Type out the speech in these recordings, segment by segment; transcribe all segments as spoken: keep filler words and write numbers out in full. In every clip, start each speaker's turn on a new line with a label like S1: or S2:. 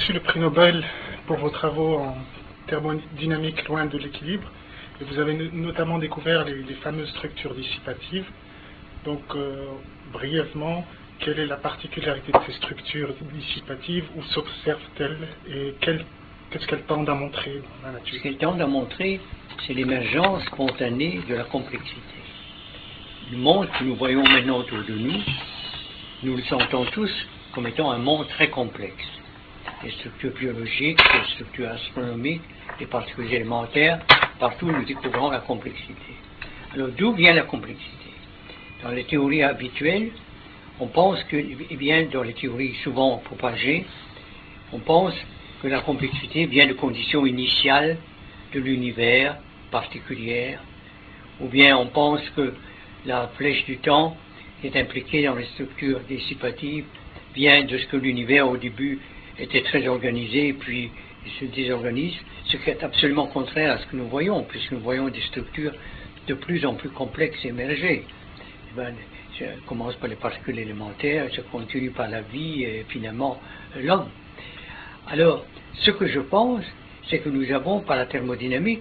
S1: reçu le prix Nobel pour vos travaux en thermodynamique loin de l'équilibre, et vous avez notamment découvert les, les fameuses structures dissipatives. Donc, euh, brièvement, quelle est la particularité de ces structures dissipatives, où s'observent-elles, et qu'est-ce qu'elles tendent à montrer dans la nature?
S2: Ce qu'elles tendent à montrer, c'est l'émergence spontanée de la complexité. Le monde que nous voyons maintenant autour de nous, nous le sentons tous comme étant un monde très complexe. Les structures biologiques, les structures astronomiques, les particules élémentaires, partout nous découvrons la complexité. Alors d'où vient la complexité? Dans les théories habituelles, on pense que, eh bien, dans les théories souvent propagées, on pense que la complexité vient de conditions initiales de l'univers particulières, ou bien on pense que la flèche du temps qui est impliquée dans les structures dissipatives vient de ce que l'univers au début était très organisé, puis il se désorganise, ce qui est absolument contraire à ce que nous voyons, puisque nous voyons des structures de plus en plus complexes émerger. Ben, ça commence par les particules élémentaires, ça continue par la vie et finalement l'homme. Alors, ce que je pense, c'est que nous avons, par la thermodynamique,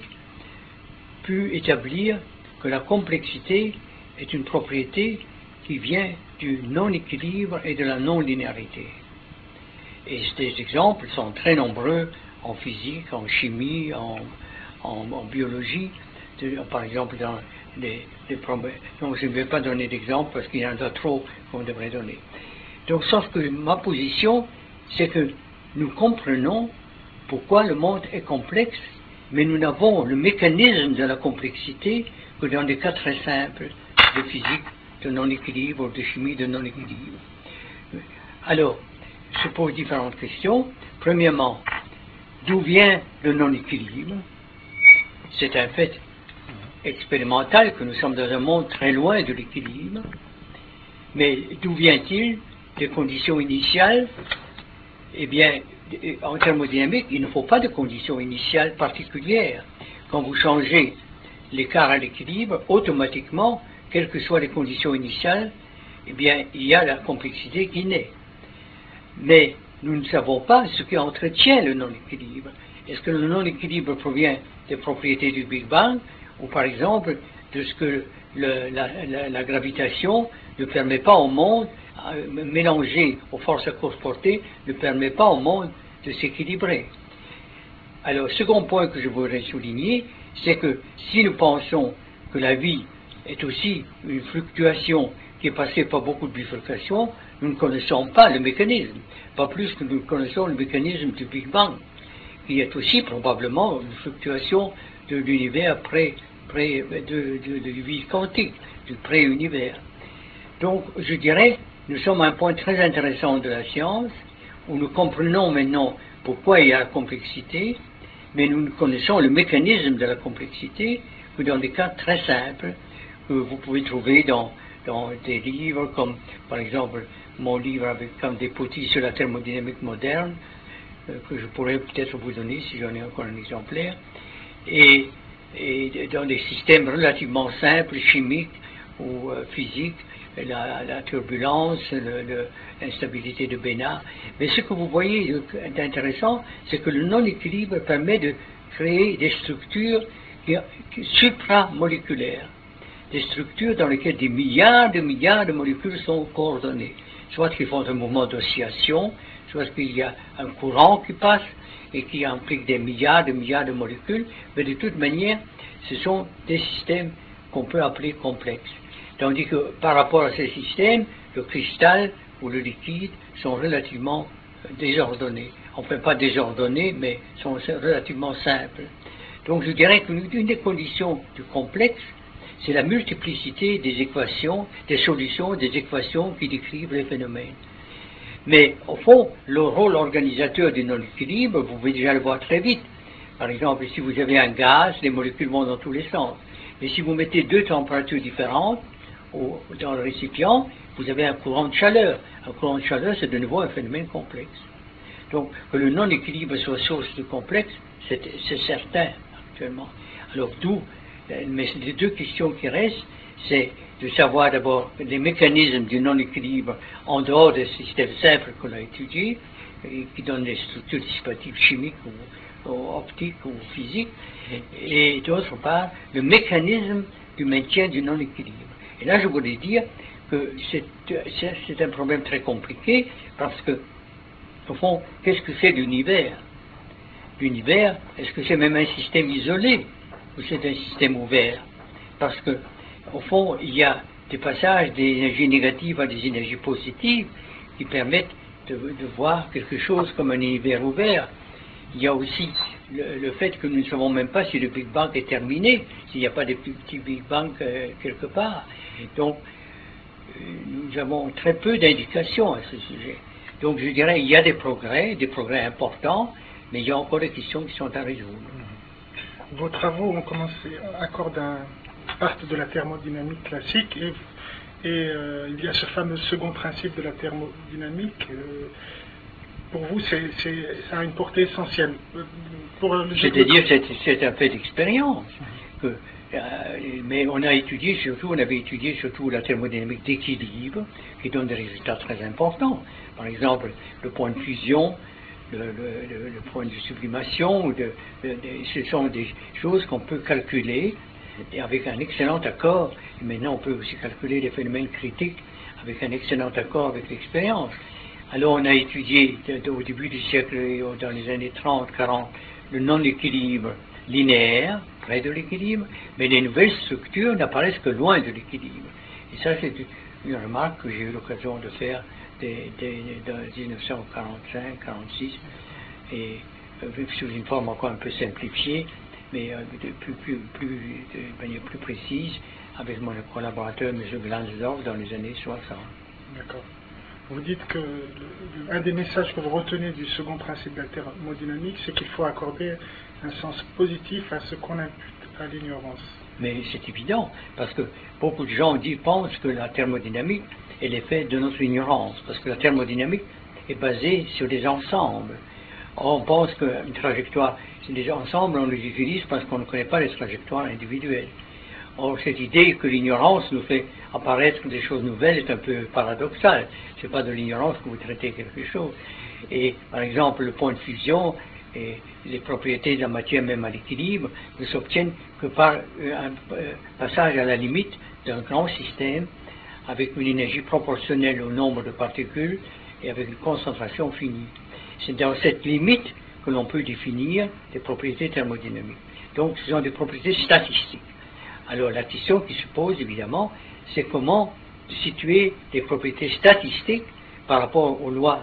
S2: pu établir que la complexité est une propriété qui vient du non-équilibre et de la non-linéarité. Et ces exemples sont très nombreux en physique, en chimie, en, en, en biologie, de, par exemple dans les, les problèmes. Donc je ne vais pas donner d'exemple parce qu'il y en a trop qu'on devrait donner. Donc sauf que ma position, c'est que nous comprenons pourquoi le monde est complexe, mais nous n'avons le mécanisme de la complexité que dans des cas très simples de physique, de non-équilibre, de chimie de non-équilibre. Alors, se pose différentes questions. Premièrement, d'où vient le non-équilibre? C'est un fait expérimental que nous sommes dans un monde très loin de l'équilibre. Mais d'où vient-il? Des conditions initiales? Eh bien, en thermodynamique, il ne faut pas de conditions initiales particulières. Quand vous changez l'écart à l'équilibre, automatiquement, quelles que soient les conditions initiales, eh bien, il y a la complexité qui naît. Mais nous ne savons pas ce qui entretient le non-équilibre. Est-ce que le non-équilibre provient des propriétés du Big Bang, ou par exemple de ce que le, la, la, la gravitation ne permet pas au monde, euh, mélangée aux forces à courte portée, ne permet pas au monde de s'équilibrer. Alors, second point que je voudrais souligner, c'est que si nous pensons que la vie est aussi une fluctuation qui est passée par beaucoup de bifurcations, nous ne connaissons pas le mécanisme, pas plus que nous connaissons le mécanisme du Big Bang, qui est aussi probablement une fluctuation de l'univers pré, pré, de, de, de vie quantique, du pré-univers. Donc, je dirais, nous sommes à un point très intéressant de la science, où nous comprenons maintenant pourquoi il y a la complexité, mais nous ne connaissons le mécanisme de la complexité que dans des cas très simples, que vous pouvez trouver dans, dans des livres comme, par exemple, mon livre avec comme des potis sur la thermodynamique moderne, euh, que je pourrais peut-être vous donner si j'en ai encore un exemplaire, et, et dans des systèmes relativement simples, chimiques ou euh, physiques, la, la turbulence, l'instabilité de Bénard. Mais ce que vous voyez d'intéressant, c'est que le non-équilibre permet de créer des structures qui, qui, supramoléculaires, des structures dans lesquelles des milliards de milliards de molécules sont coordonnées, soit qu'ils font un mouvement d'oscillation, soit qu'il y a un courant qui passe et qui implique des milliards de milliards de molécules, mais de toute manière, ce sont des systèmes qu'on peut appeler complexes. Tandis que par rapport à ces systèmes, le cristal ou le liquide sont relativement désordonnés. Enfin, pas désordonnés, mais sont relativement simples. Donc je dirais qu'une des conditions du complexe, c'est la multiplicité des équations, des solutions, des équations qui décrivent les phénomènes. Mais au fond, le rôle organisateur du non-équilibre, vous pouvez déjà le voir très vite. Par exemple, si vous avez un gaz, les molécules vont dans tous les sens. Mais si vous mettez deux températures différentes au, dans le récipient, vous avez un courant de chaleur. Un courant de chaleur, c'est de nouveau un phénomène complexe. Donc, que le non-équilibre soit source de complexe, c'est certain actuellement. Alors, d'où, mais les deux questions qui restent, c'est de savoir d'abord les mécanismes du non-équilibre en dehors des systèmes simples qu'on a étudiés, et qui donne les structures dissipatives chimiques ou, ou optiques ou physiques, et, et d'autre part, le mécanisme du maintien du non-équilibre. Et là, je voulais dire que c'est un problème très compliqué, parce que, au fond, qu'est-ce que c'est l'univers? L'univers, est-ce que c'est même un système isolé, ou c'est un système ouvert? Parce que, au fond, il y a des passages des énergies négatives à des énergies positives qui permettent de, de voir quelque chose comme un univers ouvert. Il y a aussi le, le fait que nous ne savons même pas si le Big Bang est terminé, s'il n'y a pas de petits Big Bang euh, quelque part. Donc, euh, nous avons très peu d'indications à ce sujet. Donc, je dirais, il y a des progrès, des progrès importants, mais il y a encore des questions qui sont à résoudre.
S1: Vos travaux ont commencé, accordent un, partent de la thermodynamique classique, et, et euh, il y a ce fameux second principe de la thermodynamique. Euh, pour vous, c'est, c'est, ça a une portée essentielle.
S2: C'est-à-dire, c'est, c'est un fait d'expérience. Que, euh, mais on a étudié surtout, on avait étudié surtout la thermodynamique d'équilibre, qui donne des résultats très importants. Par exemple, le point de fusion, le, le, le, le point de sublimation, de, de, de, ce sont des choses qu'on peut calculer et avec un excellent accord. Et maintenant, on peut aussi calculer les phénomènes critiques avec un excellent accord avec l'expérience. Alors, on a étudié de, de, au début du siècle, dans les années trente, quarante, le non-équilibre linéaire, près de l'équilibre, mais les nouvelles structures n'apparaissent que loin de l'équilibre. Et ça, c'est une remarque que j'ai eu l'occasion de faire dès, dès, dès dix-neuf cent quarante-cinq quarante-six, et euh, sous une forme encore un peu simplifiée, mais euh, de, plus, plus, plus, de manière plus précise, avec mon collaborateur M. Glanzdorf dans les années soixante.
S1: D'accord. Vous dites que le, un des messages que vous retenez du second principe de la thermodynamique, c'est qu'il faut accorder un sens positif à ce qu'on impute à l'ignorance.
S2: Mais c'est évident, parce que beaucoup de gens disent, pensent que la thermodynamique est l'effet de notre ignorance, parce que la thermodynamique est basée sur des ensembles. Or, on pense qu'une trajectoire, c'est des ensembles, on les utilise parce qu'on ne connaît pas les trajectoires individuelles. Or, cette idée que l'ignorance nous fait apparaître des choses nouvelles est un peu paradoxale. Ce n'est pas de l'ignorance que vous traitez quelque chose. Et, par exemple, le point de fusion et les propriétés de la matière, même à l'équilibre, ne s'obtiennent que par un passage à la limite d'un grand système avec une énergie proportionnelle au nombre de particules et avec une concentration finie. C'est dans cette limite que l'on peut définir des propriétés thermodynamiques. Donc, ce sont des propriétés statistiques. Alors, la question qui se pose, évidemment, c'est comment situer des propriétés statistiques par rapport aux lois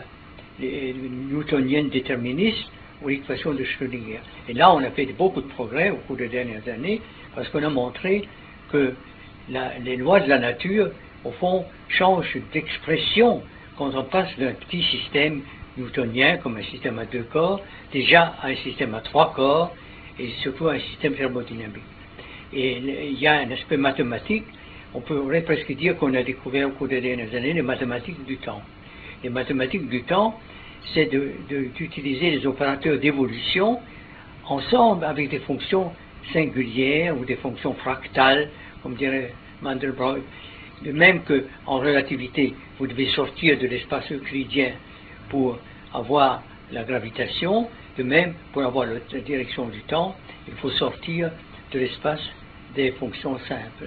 S2: newtoniennes déterministes ou l'équation de Schrödinger. Et là, on a fait beaucoup de progrès au cours des dernières années, parce qu'on a montré que la, les lois de la nature, au fond, changent d'expression quand on passe d'un petit système newtonien, comme un système à deux corps, déjà à un système à trois corps, et surtout à un système thermodynamique. Et il y a un aspect mathématique, on pourrait presque dire qu'on a découvert au cours des dernières années les mathématiques du temps. Les mathématiques du temps, c'est de, de, d'utiliser les opérateurs d'évolution ensemble avec des fonctions singulières ou des fonctions fractales, comme dirait Mandelbrot. De même qu'en relativité, vous devez sortir de l'espace euclidien pour avoir la gravitation, de même, pour avoir la direction du temps, il faut sortir de l'espace des fonctions simples.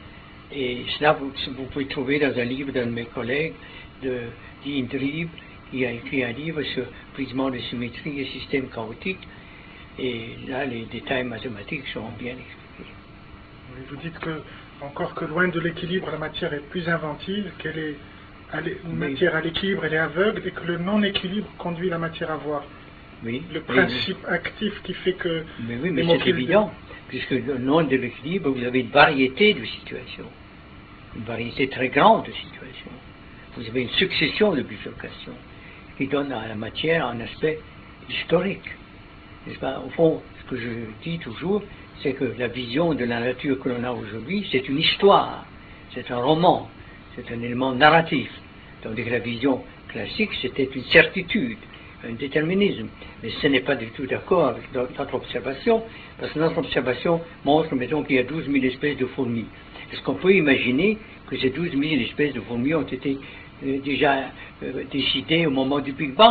S2: Et cela, vous, vous pouvez trouver dans un livre d'un de mes collègues, de Dean Drieb, qui a écrit un livre sur prisme de symétrie et système chaotique. Et là, les détails mathématiques sont bien expliqués.
S1: Vous dites que, encore que loin de l'équilibre, la matière est plus inventive, qu'elle est une matière à l'équilibre, elle est aveugle, et que le non-équilibre conduit la matière à voir.
S2: Oui,
S1: le principe oui, oui. actif qui fait que...
S2: Mais oui, mais c'est évident, de... puisque le nom de l'équilibre, vous avez une variété de situations, une variété très grande de situations. Vous avez une succession de bifurcations qui donne à la matière un aspect historique. N'est-ce pas? Au fond, ce que je dis toujours, c'est que la vision de la nature que l'on a aujourd'hui, c'est une histoire, c'est un roman, c'est un élément narratif. Tandis que la vision classique, c'était une certitude, un déterminisme. Mais ce n'est pas du tout d'accord avec notre observation, parce que notre observation montre, mettons, qu'il y a douze mille espèces de fourmis. Est-ce qu'on peut imaginer que ces douze mille espèces de fourmis ont été euh, déjà euh, décidées au moment du Big Bang?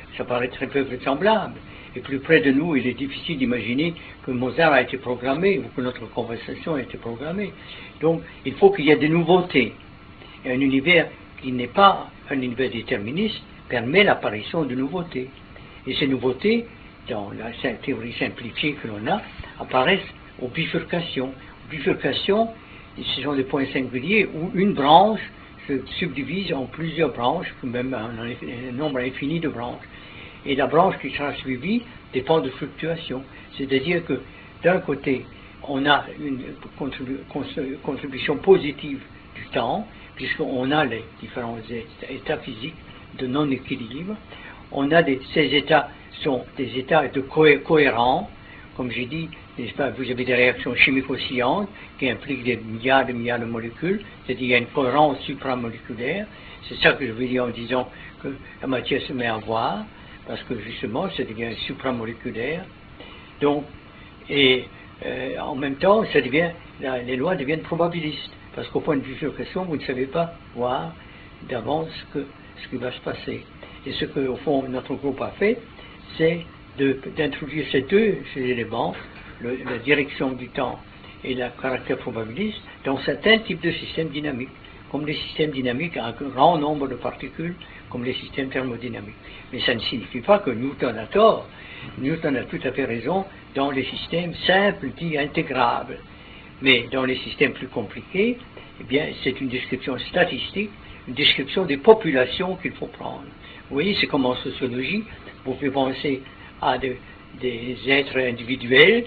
S2: ça paraît très peu vraisemblable. Et plus près de nous, il est difficile d'imaginer que Mozart a été programmé ou que notre conversation a été programmée. Donc, il faut qu'il y ait des nouveautés. Et un univers qui n'est pas un univers déterministe permet l'apparition de nouveautés. Et ces nouveautés, dans la théorie simplifiée que l'on a, apparaissent aux bifurcations. Aux bifurcations, ce sont des points singuliers où une branche se subdivise en plusieurs branches, même un, un nombre infini de branches. Et la branche qui sera suivie dépend de fluctuations. C'est-à-dire que d'un côté, on a une contribu- contribution positive du temps, puisqu'on a les différents états physiques de non-équilibre. On a des, ces états sont des états de cohé- cohérents, comme j'ai dit, n'est-ce pas, vous avez des réactions chimico-oscillantes qui impliquent des milliards et milliards de molécules, c'est-à-dire qu'il y a une cohérence supramoléculaire. C'est ça que je veux dire en disant que la matière se met à voir, parce que justement, ça devient supramoléculaire. Donc, et euh, en même temps, ça devient, la, les lois deviennent probabilistes, parce qu'au point de vue bifurcation, vous ne savez pas voir d'avance que, ce qui va se passer. Et ce que, au fond, notre groupe a fait, c'est d'introduire ces deux ces éléments, le, la direction du temps et le caractère probabiliste, dans certains types de systèmes dynamiques, comme les systèmes dynamiques à un grand nombre de particules, comme les systèmes thermodynamiques. Mais ça ne signifie pas que Newton a tort. Newton a tout à fait raison dans les systèmes simples, dits intégrables. Mais dans les systèmes plus compliqués, eh bien, c'est une description statistique, une description des populations qu'il faut prendre. Vous voyez, c'est comme en sociologie, vous pouvez penser à de, des êtres individuels,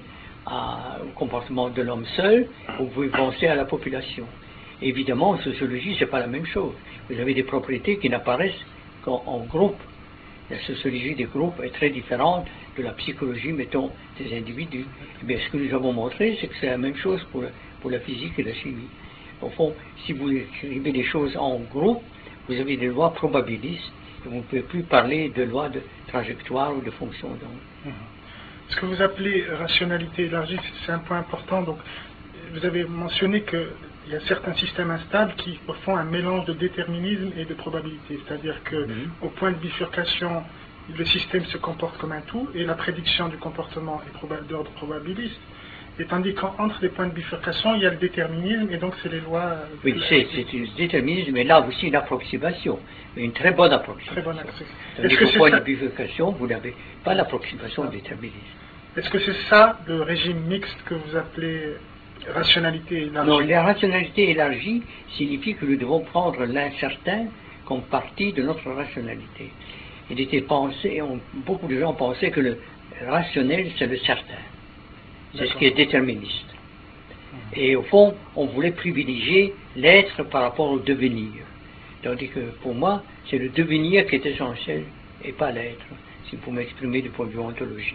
S2: à, au comportement de l'homme seul, vous pouvez penser à la population. Évidemment, en sociologie, ce n'est pas la même chose. Vous avez des propriétés qui n'apparaissent qu'en en groupe. La sociologie des groupes est très différente de la psychologie, mettons, des individus. Eh bien, ce que nous avons montré, c'est que c'est la même chose pour, pour la physique et la chimie. Au fond, si vous écrivez des choses en groupe, vous avez des lois probabilistes, et vous ne pouvez plus parler de lois de trajectoire ou de fonction d'onde.
S1: Ce que vous appelez rationalité élargie, c'est un point important. Donc, vous avez mentionné qu'il y a certains systèmes instables qui font un mélange de déterminisme et de probabilité. C'est-à-dire qu'au mm-hmm. point de bifurcation, le système se comporte comme un tout et la prédiction du comportement est proba- d'ordre probabiliste. Et tandis qu'entre les points de bifurcation, il y a le déterminisme et donc c'est les lois...
S2: Oui, c'est, c'est un déterminisme, mais là aussi une approximation, une très bonne approximation.
S1: Très bonne approximation.
S2: Tandis qu'au point ça... de bifurcation, vous n'avez pas l'approximation du déterminisme.
S1: Est-ce que c'est ça le régime mixte que vous appelez rationalité élargie?
S2: Non, la rationalité élargie signifie que nous devons prendre l'incertain comme partie de notre rationalité. Il était pensé, on, beaucoup de gens pensaient que le rationnel c'est le certain. C'est D'accord. ce qui est déterministe. Mmh. Et au fond, on voulait privilégier l'être par rapport au devenir. Tandis que pour moi, c'est le devenir qui est essentiel et pas l'être, si vous m'exprimez du point de vue ontologique.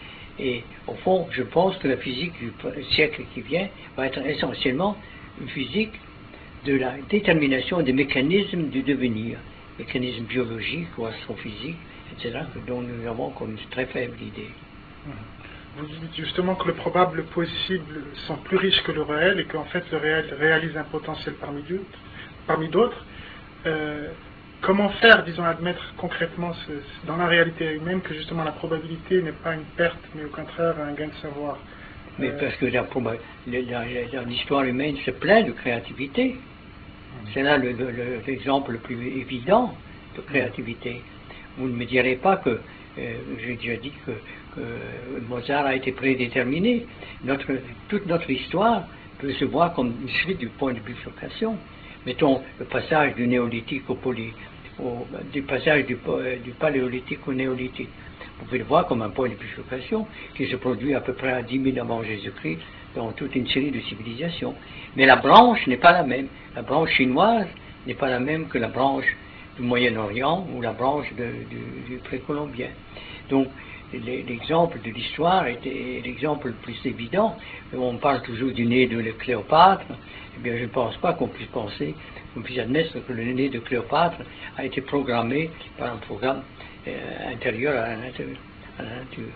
S2: Et au fond, je pense que la physique du siècle qui vient va être essentiellement une physique de la détermination des mécanismes du devenir, mécanismes biologiques ou astrophysiques, et cetera, dont nous avons comme une très faible idée.
S1: Mmh. Vous dites justement que le probable, le possible sont plus riches que le réel et qu'en fait le réel réalise un potentiel parmi d'autres. Parmi d'autres. Euh, comment faire, disons, admettre concrètement ce, dans la réalité elle-même que justement la probabilité n'est pas une perte, mais au contraire un gain de savoir?
S2: Mais euh, parce que la, la, la, l'histoire humaine c'est plein de créativité. Mmh. C'est là le, le, le, l'exemple le plus évident de créativité. Vous ne me direz pas que, euh, j'ai déjà dit que que Mozart a été prédéterminé. Notre, toute notre histoire peut se voir comme une suite du point de bifurcation. Mettons le passage du néolithique au, poly, au du passage du, du paléolithique au néolithique. Vous pouvez le voir comme un point de bifurcation qui se produit à peu près à dix mille avant Jésus-Christ dans toute une série de civilisations. Mais la branche n'est pas la même. La branche chinoise n'est pas la même que la branche du Moyen-Orient ou la branche de, du, du précolombien. Donc, l'exemple de l'histoire est l'exemple le plus évident. On parle toujours du nez de Cléopâtre. Eh bien, je ne pense pas qu'on puisse penser, qu'on puisse admettre que le nez de Cléopâtre a été programmé par un programme euh, intérieur à la nature. À la nature.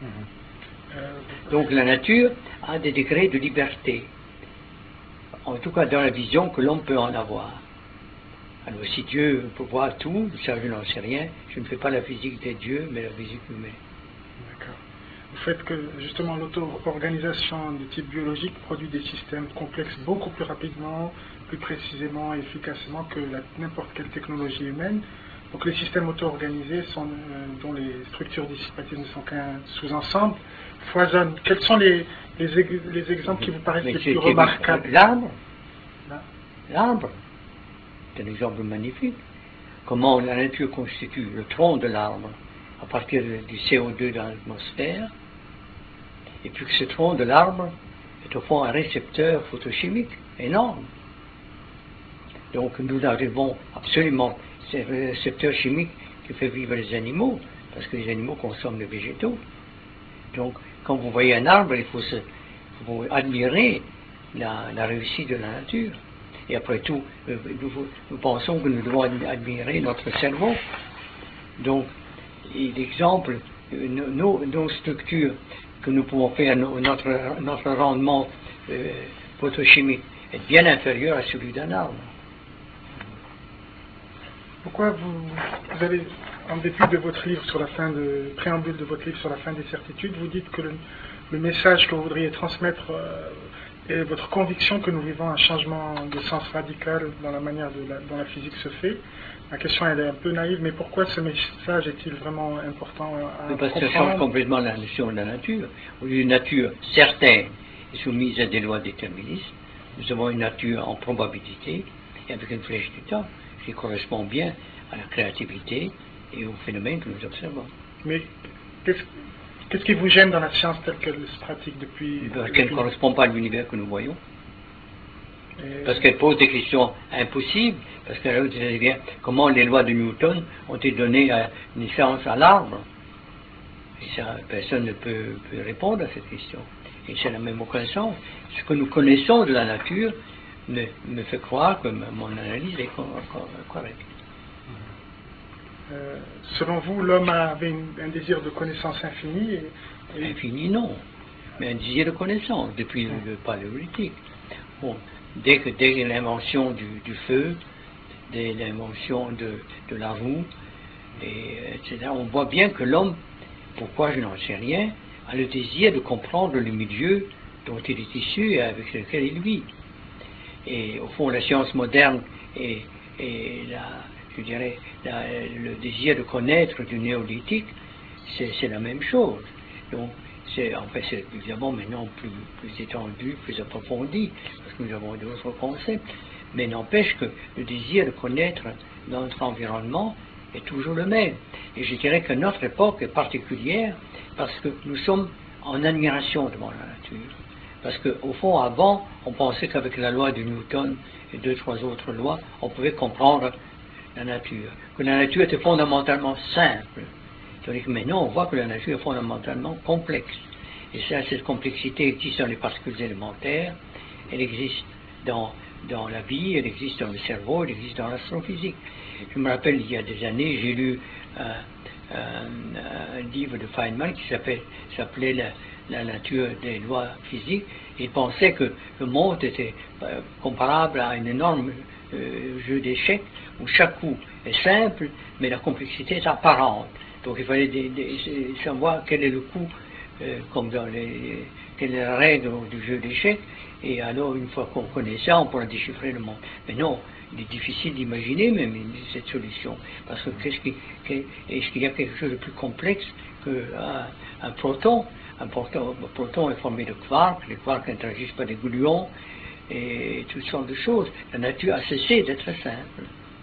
S2: Mm-hmm. Donc, la nature a des degrés de liberté, en tout cas dans la vision que l'homme peut en avoir. Alors si Dieu peut voir tout, ça je n'en sais rien, je ne fais pas la physique des dieux, mais la physique humaine.
S1: D'accord. Vous faites que justement l'auto-organisation de type biologique produit des systèmes complexes beaucoup plus rapidement, plus précisément et efficacement que la, n'importe quelle technologie humaine. Donc les systèmes auto-organisés sont, euh, dont les structures dissipatives ne sont qu'un sous-ensemble, foisonnent. Quels sont les, les, les exemples qui vous paraissent
S2: Mais
S1: les
S2: c'est-
S1: plus
S2: c'est-
S1: remarquables?
S2: L'arbre,
S1: Là.
S2: l'arbre, c'est un exemple magnifique. Comment la nature constitue le tronc de l'arbre à partir du C O deux dans l'atmosphère, et puis que ce tronc de l'arbre est au fond un récepteur photochimique énorme. Donc nous arrivons absolument, c'est le récepteur chimique qui fait vivre les animaux, parce que les animaux consomment les végétaux. Donc quand vous voyez un arbre, il faut, se, il faut admirer la, la réussite de la nature. Et après tout, nous, nous pensons que nous devons admirer notre cerveau. Donc, l'exemple, nos, nos structures que nous pouvons faire, notre, notre rendement euh, photochimique est bien inférieur à celui d'un arbre.
S1: Pourquoi vous, vous avez, en dépit de votre livre sur la fin de, préambule de votre livre sur la fin des certitudes, vous dites que le, le message que vous voudriez transmettre euh, est votre conviction que nous vivons un changement de sens radical dans la manière de la, dont la physique se fait. La question elle est un peu naïve, mais pourquoi ce message est-il vraiment important à
S2: Parce que
S1: comprendre?
S2: ça change complètement la notion de la nature. Au lieu d'une nature certaine et soumise à des lois déterministes, nous avons une nature en probabilité et avec une flèche du temps qui correspond bien à la créativité et aux phénomènes que nous observons.
S1: Mais qu'est-ce, qu'est-ce qui vous gêne dans la science telle qu'elle se pratique depuis...
S2: Parce qu'elle ne correspond pas à l'univers que nous voyons.
S1: Et...
S2: Parce qu'elle pose des questions impossibles, parce qu'elle dit bien comment les lois de Newton ont été données à naissance à l'arbre. Et ça, personne ne peut, peut répondre à cette question. Et ça n'a même aucun sens. Ce que nous connaissons de la nature me, me fait croire que mon analyse est correcte.
S1: Euh, selon vous, l'homme avait une, un désir de connaissance infinie et, et...
S2: Infini, non. Mais un désir de connaissance, depuis le, le paléolithique. Bon, dès que dès l'invention du, du feu, dès l'invention de, de la roue, et, et cetera, on voit bien que l'homme, pourquoi je n'en sais rien, a le désir de comprendre le milieu dont il est issu et avec lequel il vit. Et au fond, la science moderne et, et la, je dirais, la, le désir de connaître du néolithique, c'est, c'est la même chose. Donc, c'est, en fait, c'est évidemment maintenant plus, plus étendu, plus approfondi, parce que nous avons d'autres concepts. Mais n'empêche que le désir de connaître notre environnement est toujours le même. Et je dirais que notre époque est particulière parce que nous sommes en admiration devant la nature. Parce qu'au fond, avant, on pensait qu'avec la loi de Newton et deux, trois autres lois, on pouvait comprendre la nature. Que la nature était fondamentalement simple. Tandis que maintenant, on voit que la nature est fondamentalement complexe. Et ça, cette complexité existe dans les particules élémentaires, elle existe dans, dans la vie, elle existe dans le cerveau, elle existe dans l'astrophysique. Je me rappelle, il y a des années, j'ai lu euh, un, un livre de Feynman qui s'appelait, s'appelait la, la nature des lois physiques. Il pensait que le monde était euh, comparable à un énorme euh, jeu d'échecs où chaque coup est simple, mais la complexité est apparente. Donc il fallait des, des, savoir quel est le coup, euh, comme dans les, quelle est la règle du jeu d'échecs, et alors une fois qu'on connaît ça, on pourra déchiffrer le monde. Mais non, il est difficile d'imaginer même cette solution, parce que qu'est-ce qui, est-ce qu'il y a quelque chose de plus complexe qu'un un proton? Un proton, un proton est formé de quarks, les quarks interagissent par des gluons, et toutes sortes de choses. La nature a cessé d'être simple.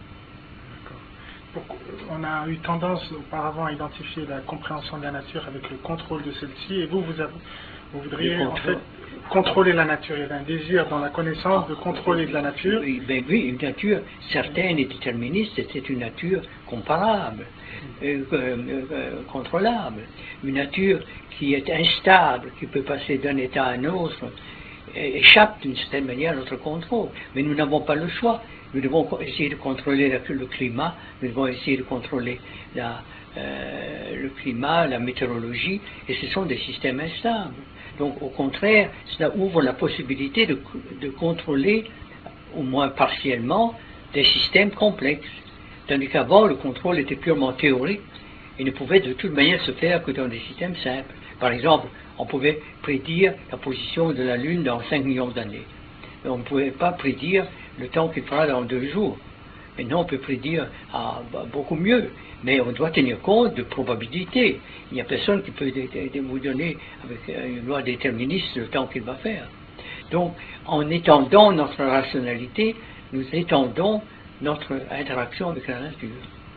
S1: On a eu tendance auparavant à identifier la compréhension de la nature avec le contrôle de celle-ci, et vous, vous, avez, vous voudriez en fait contrôler la nature. Il y a un désir dans la connaissance de contrôler de la nature.
S2: Oui, ben oui, une nature certaine et déterministe, c'est une nature comparable, euh, euh, contrôlable. Une nature qui est instable, qui peut passer d'un état à un autre, échappe d'une certaine manière à notre contrôle. Mais nous n'avons pas le choix. Nous devons essayer de contrôler le climat, nous devons essayer de contrôler la, euh, le climat, la météorologie, et ce sont des systèmes instables. Donc au contraire, cela ouvre la possibilité de, de contrôler, au moins partiellement, des systèmes complexes. Tandis qu'avant, le contrôle était purement théorique et ne pouvait de toute manière se faire que dans des systèmes simples. Par exemple, on pouvait prédire la position de la Lune dans cinq millions d'années. Mais on ne pouvait pas prédire le temps qu'il fera dans deux jours. Maintenant, on peut prédire ah, bah, beaucoup mieux, mais on doit tenir compte de probabilité. Il n'y a personne qui peut dé- dé- vous donner, avec une loi déterministe, le temps qu'il va faire. Donc, en étendant notre rationalité, nous étendons notre interaction avec la nature.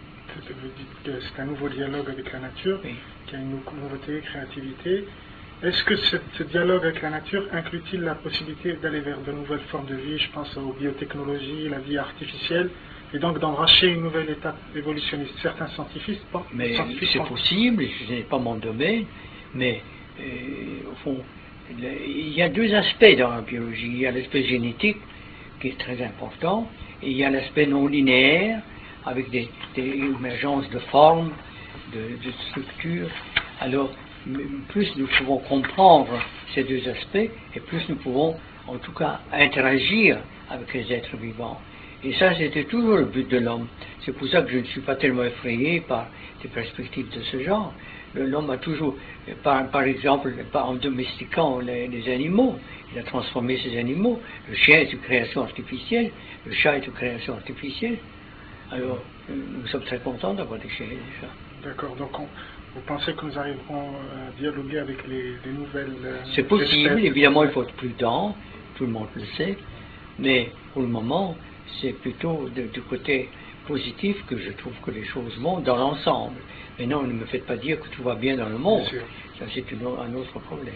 S1: Vous dites que c'est un nouveau dialogue avec la nature,
S2: Oui.
S1: qui a une nouveauté, créativité. Est-ce que ce, ce dialogue avec la nature inclut-il la possibilité d'aller vers de nouvelles formes de vie? Je pense aux biotechnologies, la vie artificielle, et donc d'embracher une nouvelle étape évolutionniste. Certains scientifiques,
S2: Mais
S1: scientifiques
S2: c'est
S1: pensent-
S2: possible, ce n'est pas mon domaine, mais euh, au fond, le- il y a deux aspects dans la biologie. Il y a l'aspect génétique, qui est très important, et il y a l'aspect non linéaire, avec des, des émergences de formes, de, de structures. Alors, m- plus nous pouvons comprendre ces deux aspects, et plus nous pouvons, en tout cas, interagir avec les êtres vivants. Et ça, c'était toujours le but de l'homme. C'est pour ça que je ne suis pas tellement effrayé par des perspectives de ce genre. Le- L'homme a toujours, par, par exemple, par- en domestiquant les, les animaux, il a transformé ces animaux. Le chien est une création artificielle, le chat est une création artificielle. Alors, euh, nous sommes très contents d'avoir des chiens et des chats.
S1: D'accord, donc on- vous pensez que nous arriverons à dialoguer avec les, les nouvelles euh,
S2: C'est possible,
S1: espèces?
S2: évidemment, il faut être prudent, tout le monde le sait, mais pour le moment, c'est plutôt de- du côté positif que je trouve que les choses vont dans l'ensemble. Mais non, ne me faites pas dire que tout va bien dans le monde.
S1: Bien sûr.
S2: Ça, c'est une o- un autre problème.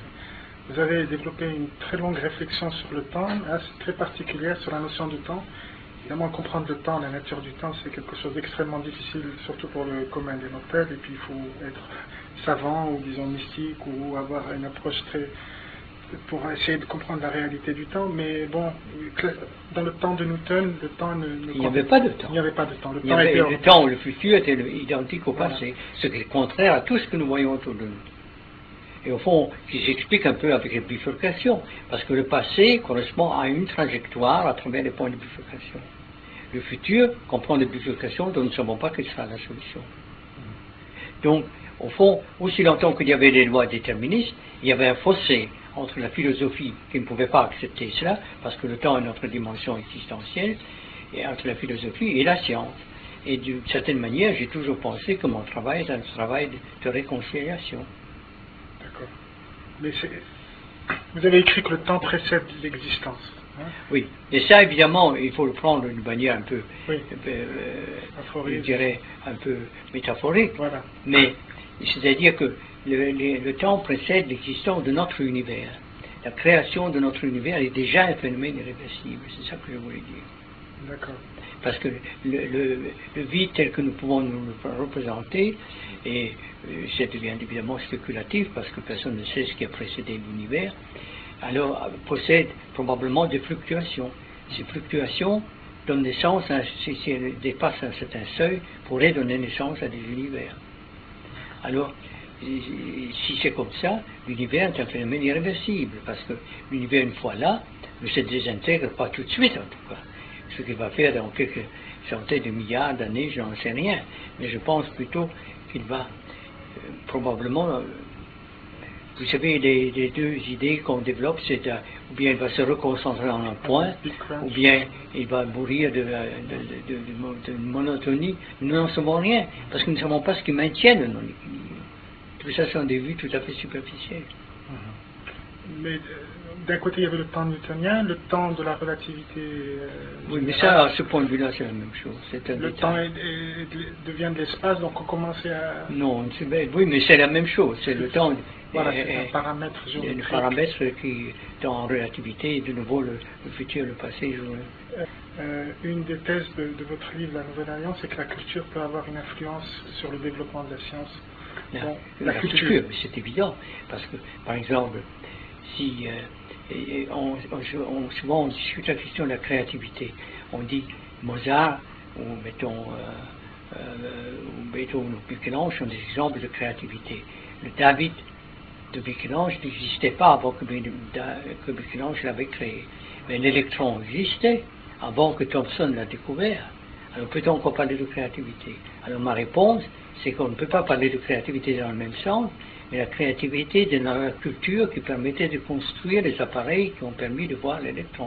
S1: Vous avez développé une très longue réflexion sur le temps, assez très particulière sur la notion du temps. Évidemment, comprendre le temps, la nature du temps, c'est quelque chose d'extrêmement difficile, surtout pour le commun des mortels. Et puis, il faut être savant ou, disons, mystique ou avoir une approche très... pour essayer de comprendre la réalité du temps. Mais bon, dans le temps de Newton, le temps ne... ne
S2: Il n'y avait pas de temps.
S1: Il n'y avait pas de temps. Le
S2: Il y
S1: temps
S2: avait-
S1: était hors-
S2: le temps, le futur était le- identique au
S1: Voilà.
S2: passé, ce qui est contraire à tout ce que nous voyons autour de nous. Et au fond, qui s'explique un peu avec les bifurcations, parce que le passé correspond à une trajectoire à travers les points de bifurcation. Le futur comprend des bifurcations dont nous ne savons pas quelle sera la solution. Donc, au fond, aussi longtemps qu'il y avait des lois déterministes, il y avait un fossé entre la philosophie qui ne pouvait pas accepter cela, parce que le temps est notre dimension existentielle, et entre la philosophie et la science. Et d'une certaine manière, j'ai toujours pensé que mon travail est un travail de, de réconciliation.
S1: D'accord. Mais c'est... Vous avez écrit que le temps précède l'existence. Hein?
S2: Oui, et ça, évidemment, il faut le prendre d'une manière un peu,
S1: Oui.
S2: un peu, euh,
S1: Aphorisme.
S2: je dirais, un peu métaphorique.
S1: Voilà.
S2: Mais, c'est-à-dire que le, le- le temps précède l'existence de notre univers. La création de notre univers est déjà un phénomène irréversible, c'est ça que je voulais dire.
S1: D'accord.
S2: Parce que le, le- le vide tel que nous pouvons nous le représenter, et euh, ça devient évidemment spéculatif parce que personne ne sait ce qui a précédé l'univers, alors euh, possède probablement des fluctuations. Ces fluctuations donnent naissance, à, si, si elles dépassent un certain seuil, pourraient donner naissance à des univers. Alors, si c'est comme ça, l'univers est un phénomène irréversible, parce que l'univers, une fois là, ne se désintègre pas tout de suite, en tout cas. Ce qu'il va faire dans quelques centaines de milliards d'années, je n'en sais rien. Mais je pense plutôt qu'il va euh, probablement... euh, vous savez, les, les deux idées qu'on développe, c'est euh, ou bien il va se reconcentrer en un point, ou bien il va mourir de, de, de, de, de, de monotonie. Nous n'en savons rien, parce que nous ne savons pas ce qui maintient le non-équilibre. Tout ça sont des vues tout à fait superficielles.
S1: Mais euh, d'un côté, il y avait le temps newtonien, le temps de la relativité. euh,
S2: Oui, mais ça,
S1: générale.
S2: à ce point de vue-là, c'est la même chose. C'est un
S1: Le
S2: détail.
S1: temps est- est- est- devient de l'espace, donc on commençait à.
S2: Non, c'est bête. Oui, mais c'est la même chose. C'est le temps.
S1: Voilà,
S2: est-
S1: c'est un
S2: est-
S1: paramètre
S2: est
S1: géométrique.
S2: le paramètre qui, dans relativité, de nouveau, le, le futur, le passé. Je...
S1: Euh, une des thèses de, de votre livre, La Nouvelle Alliance, c'est que la culture peut avoir une influence sur le développement de la science.
S2: La,
S1: Bon,
S2: la
S1: la
S2: culture,
S1: culture.
S2: mais c'est évident. Parce que, par exemple, si euh, et- et on, on- on- souvent on discute la question de la créativité. On dit Mozart, ou mettons, euh, euh, ou Beethoven ou Michel-Ange sont des exemples de créativité. Le David de Michel-Ange n'existait pas avant que, que Michel-Ange l'avait créé. Mais l'électron existait avant que Thomson l'a découvert. Alors peut-on encore parler de créativité? Alors ma réponse, c'est qu'on ne peut pas parler de créativité dans le même sens, mais la créativité de la culture qui permettait de construire les appareils qui ont permis de voir l'électron.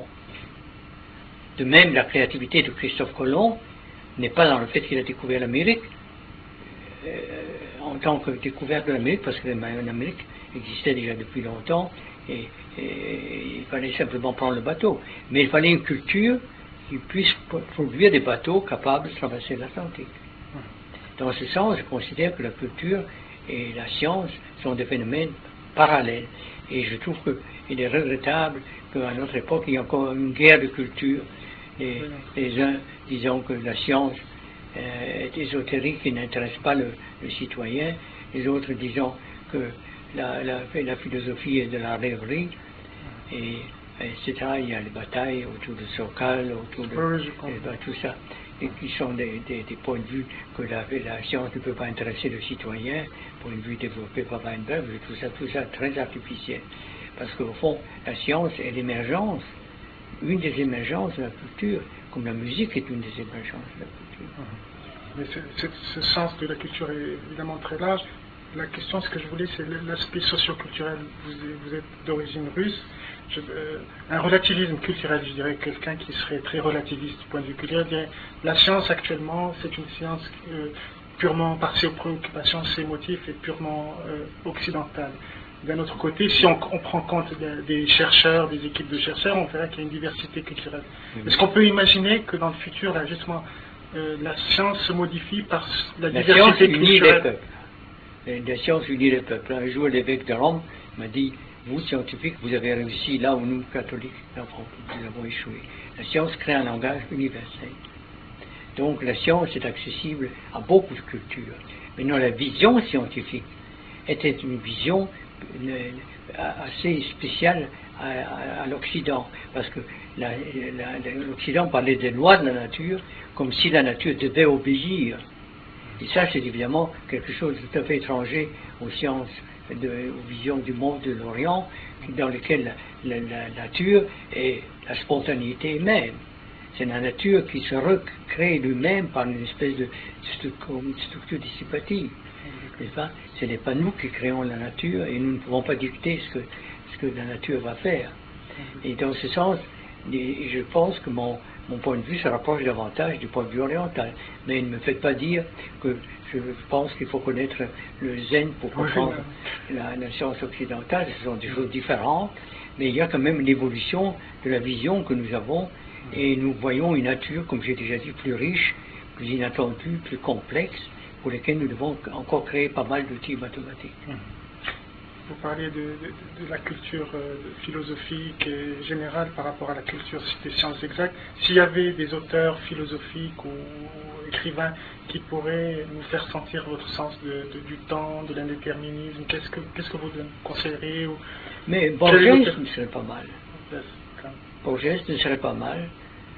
S2: De même, la créativité de Christophe Colomb n'est pas dans le fait qu'il a découvert l'Amérique, euh, en tant que découverte de l'Amérique, parce que l'Amérique existait déjà depuis longtemps, et, et il fallait simplement prendre le bateau. Mais il fallait une culture qui puisse produire des bateaux capables de traverser l'Atlantique. Dans ce sens, je considère que la culture et la science sont des phénomènes parallèles. Et je trouve qu'il est regrettable qu'à notre époque, il y ait encore une guerre de culture. Les, les uns disant que la science euh, est ésotérique et n'intéresse pas le, le citoyen, les autres disant que la, la, la philosophie est de la rêverie, et, et cetera. Il y a les batailles autour de Sokal, autour de
S1: oui, oui,
S2: et, ben, tout ça, et qui sont des, des, des points de vue que la, la science ne peut pas intéresser le citoyen, point de vue développé par Weinberg, tout ça, tout ça très artificiel. Parce qu'au fond, la science est l'émergence, une des émergences de la culture, comme la musique est une des émergences de la culture.
S1: Mais c'est, ce sens de la culture est évidemment très large. La question, ce que je voulais, c'est l'aspect socio-culturel. Vous, vous êtes d'origine russe. Je, euh, un relativisme culturel, je dirais, quelqu'un qui serait très relativiste du point de vue culturel, dirait la science actuellement, c'est une science euh, purement par ses préoccupations, ses motifs, et purement euh, occidentale. D'un autre côté, si on, on prend compte de, des chercheurs, des équipes de chercheurs, on verra qu'il y a une diversité culturelle. Mmh. Est-ce qu'on peut imaginer que dans le futur, là, justement, euh, la science se modifie par la,
S2: la
S1: diversité
S2: science
S1: culturelle?
S2: Unit les peuples. La science unit les peuples. Un jour, l'évêque de Rome m'a dit, vous, scientifiques, vous avez réussi là où nous, catholiques, nous avons échoué. La science crée un langage universel. Donc, la science est accessible à beaucoup de cultures. Maintenant, la vision scientifique était une vision assez spéciale à, à, à l'Occident, parce que la, la, l'Occident parlait des lois de la nature comme si la nature devait obéir. Et ça, c'est évidemment quelque chose de tout à fait étranger aux sciences, de, aux visions du monde de l'Orient, dans lequel la, la, la nature et la spontanéité même. C'est la nature qui se recrée lui-même par une espèce de structure, structure dissipative. N'est-ce pas? Ce n'est pas nous qui créons la nature et nous ne pouvons pas dicter ce que, ce que la nature va faire. Et dans ce sens, je pense que mon, mon point de vue se rapproche davantage du point de vue oriental. Mais ne me faites pas dire que je pense qu'il faut connaître le zen pour comprendre la, la science occidentale. Ce sont des choses différentes, mais il y a quand même une évolution de la vision que nous avons et nous voyons une nature, comme j'ai déjà dit, plus riche, plus inattendue, plus complexe, pour lesquels nous devons encore créer pas mal d'outils mathématiques.
S1: Vous parliez de, de, de la culture euh, philosophique et générale par rapport à la culture des sciences exactes. S'il y avait des auteurs philosophiques ou écrivains qui pourraient nous faire sentir votre sens de, de, du temps, de l'indéterminisme, qu'est-ce que, qu'est-ce que vous conseilleriez ou...
S2: Mais Borges ne serait pas mal. Borges ne serait pas mal.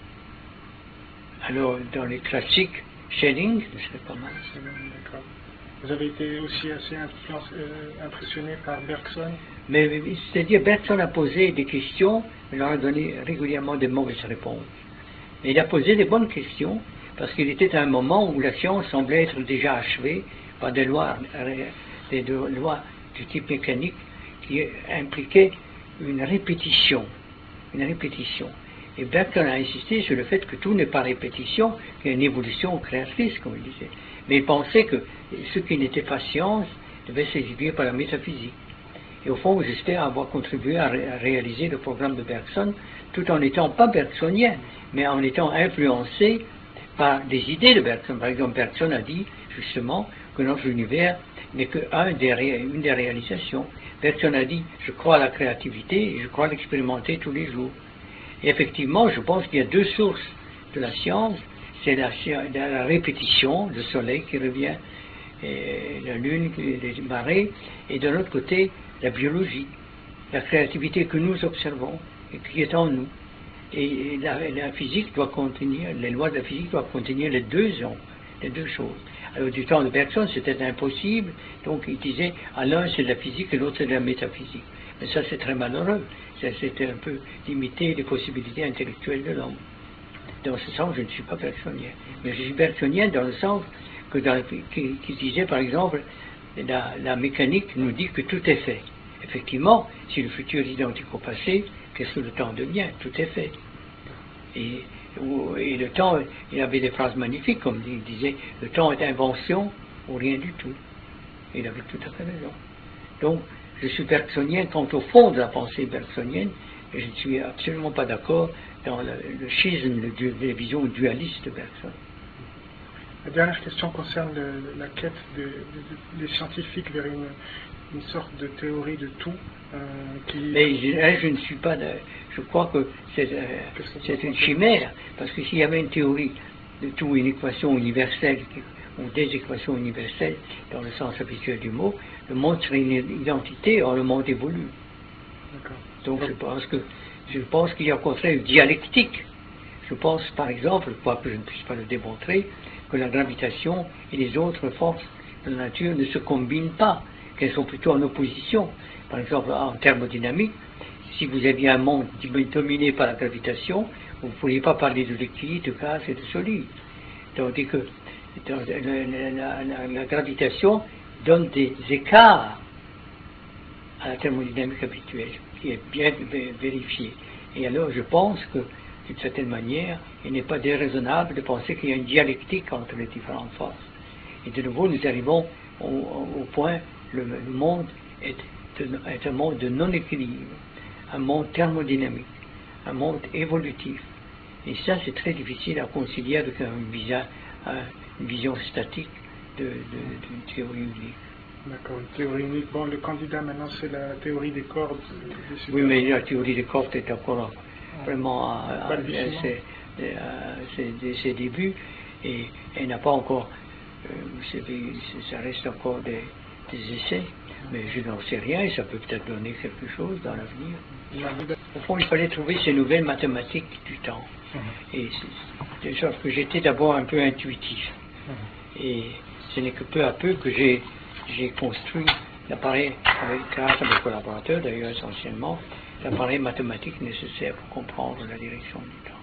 S2: Alors, dans les classiques, Schelling ne serait pas mal.
S1: D'accord. Vous avez été aussi assez euh, impressionné par Bergson?
S2: Mais, c'est-à-dire, Bergson a posé des questions, mais il leur a donné régulièrement des mauvaises réponses. Mais il a posé des bonnes questions, parce qu'il était à un moment où la science semblait être déjà achevée par des lois, des lois du type mécanique qui impliquaient une répétition. Une répétition. Et Bergson a insisté sur le fait que tout n'est pas répétition, qu'il y a une évolution créatrice, comme il disait. Mais il pensait que ce qui n'était pas science devait s'exhiber par la métaphysique. Et au fond, j'espère avoir contribué à, ré- à réaliser le programme de Bergson, tout en n'étant pas bergsonien, mais en étant influencé par des idées de Bergson. Par exemple, Bergson a dit, justement, que notre univers n'est qu'une des, ré- une des réalisations. Bergson a dit, je crois à la créativité et je crois l'expérimenter tous les jours. Et effectivement, je pense qu'il y a deux sources de la science. C'est la, la répétition, le soleil qui revient, et la lune, les marées, et de l'autre côté, la biologie, la créativité que nous observons et qui est en nous. Et la, la physique doit contenir, les lois de la physique doivent contenir les deux ondes, les deux choses. Alors du temps de Bergson, c'était impossible, donc il disait, à l'un c'est de la physique et l'autre c'est de la métaphysique. Mais ça c'est très malheureux, c'était un peu limiter les possibilités intellectuelles de l'homme. Dans ce sens, je ne suis pas bergsonien. Mais je suis bergsonien dans le sens que dans, qui, qui disait, par exemple, la, la mécanique nous dit que tout est fait. Effectivement, si le futur est identique au passé, qu'est-ce que le temps devient? Tout est fait. Et, et le temps, il avait des phrases magnifiques, comme il disait, le temps est invention ou rien du tout. Il avait tout à fait raison. Donc, je suis bergsonien quant au fond de la pensée bergsonienne, et je ne suis absolument pas d'accord dans le, le schisme, le, les visions dualistes de Bergson.
S1: La dernière question concerne le, la quête de, de, de, des scientifiques vers une, une sorte de théorie de tout. Euh, qui...
S2: Mais je, je ne suis pas. De, je crois que c'est, euh, c'est une chimère, parce que s'il y avait une théorie de tout, une équation universelle, ou des équations universelles, dans le sens habituel du mot, le monde serait une identité, or le monde évolue.
S1: D'accord.
S2: Donc je pense que je pense qu'il y a au contraire une dialectique. Je pense par exemple, quoique je ne puisse pas le démontrer, que la gravitation et les autres forces de la nature ne se combinent pas, qu'elles sont plutôt en opposition. Par exemple, en thermodynamique, si vous aviez un monde dominé par la gravitation, vous ne pourriez pas parler de liquide, de gaz et de solide. Tandis que la, la, la, la gravitation donne des écarts à la thermodynamique habituelle, qui est bien vérifiée. Et alors je pense que, d'une certaine manière, il n'est pas déraisonnable de penser qu'il y a une dialectique entre les différentes forces. Et de nouveau, nous arrivons au, au point, le, le monde est, est un monde de non-équilibre, un monde thermodynamique, un monde évolutif. Et ça, c'est très difficile à concilier avec une vision, une vision statique de, de, d'une théorie unique.
S1: D'accord, une théorie unique. Bon, le candidat maintenant, c'est la théorie des cordes. Des
S2: oui, mais la théorie des cordes est encore ah. vraiment à, à, à ses, à ses, ses débuts et elle n'a pas encore, euh, ça reste encore des, des essais, mais je n'en sais rien et ça peut peut-être donner quelque chose dans l'avenir. Au fond, il fallait trouver ces nouvelles mathématiques du temps. Mmh. Et c'est de sorte que j'étais d'abord un peu intuitif. Mmh. Et ce n'est que peu à peu que j'ai j'ai construit l'appareil, avec, grâce à mes collaborateurs d'ailleurs essentiellement, l'appareil mathématique nécessaire pour comprendre la direction du temps.